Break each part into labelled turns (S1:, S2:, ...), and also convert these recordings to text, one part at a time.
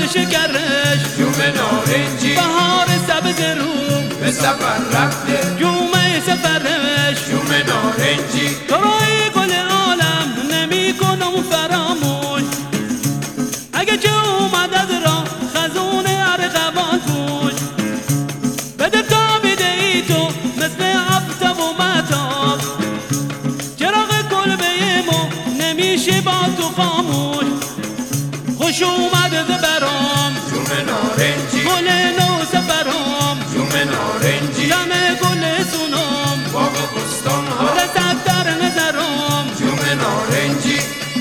S1: گل شکرش
S2: جوم نارنجی
S1: بهار سبز رو
S2: به سفر رفته
S1: جومه سفرش
S2: جوم نارنجی
S1: تو رو ای گل عالم نمی کنم فراموش اگه چه اومد از راه خزون ارغوان پوش بده تا بیده ای تو مثل آفتاب و مهتاب چراغ کلبه ما نمیشه با تو خاموش خوش اومد برام
S2: جوم نارنجی
S1: گل نو سفرام
S2: جوم نارنجی
S1: جمع گل سونم
S2: باغ و بستان ها
S1: رسد در نظرم
S2: جوم نارنجی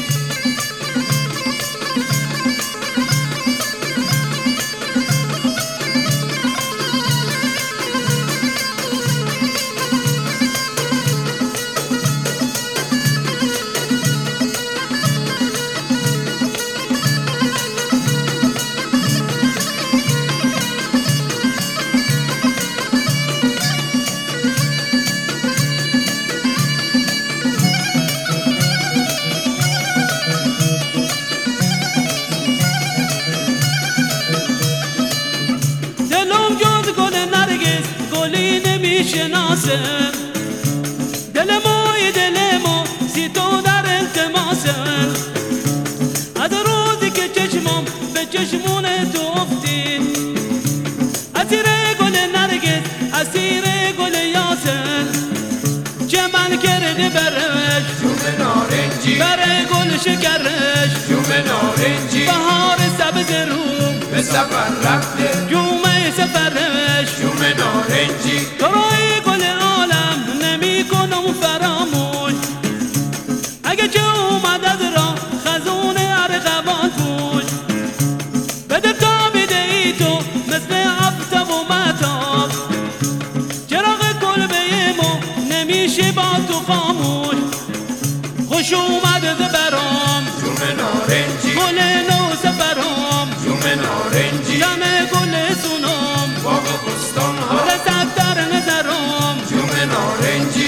S1: دلم جز گل نرگس گلی نمیشناسه دل ما سی تو در التماسه از روزی که چشمم به چشمون تو افتید اسیر گل نرگس اسیر گل یاسر چه من کرده برش
S2: جوم نارنجی
S1: بره گل شکرش
S2: جوم نارنجی
S1: بهار سبز رو
S2: به سفر رفته
S1: جومه سفرش
S2: جوم نارنجی
S1: تو رو ای گل عالم نمی کنم فراموش اگه چه اومد از راه خزون ارغوان پوش بده تا بیده ای تو مثل آفتاب و مهتاب چراغ کلبه ما نمیشه با تو خاموش خوش اومد برام
S2: جوم نارنجی
S1: گل نو سفرام
S2: جوم نارنجی
S1: جمع گل سونم
S2: باغ و بستان ها
S1: رسد در نظرم
S2: جوم نارنجی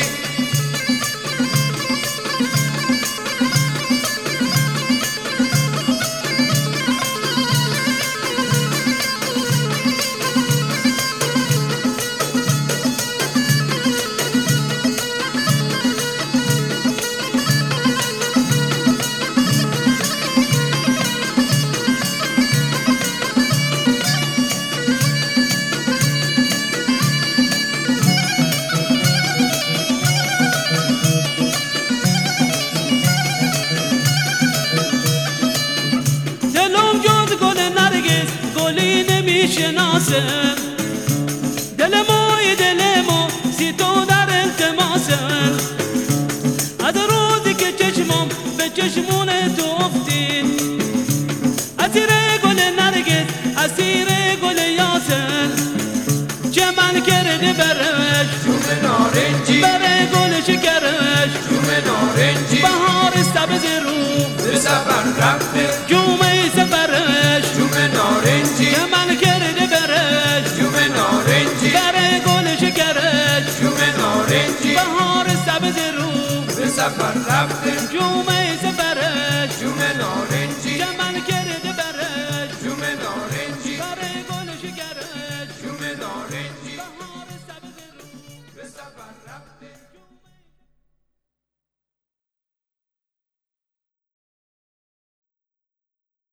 S1: دلم جز گل نرگس گلی نمیشناسه دل ما سی تو در التماسه از روزی که چشمم به چشمون تو افتید اسیر گل نرگس اسیر گل یاسر چه من کرده برش
S2: جوم نارنجی
S1: بره گل شکرش
S2: جوم نارنجی
S1: بهار سبز رو
S2: به سفر رفته
S1: جومه سفرش
S2: جوم نارنجی
S1: که من کرده برش
S2: جوم نارنجی
S1: بره گل شکرش
S2: جوم نارنجی
S1: بهار سبز رو
S2: به سفر رفته
S1: جومه سفرش
S2: جوم نارنجی
S1: که من کرده برش
S2: جوم نارنجی
S1: بره گل شکرش
S2: جوم نارنجی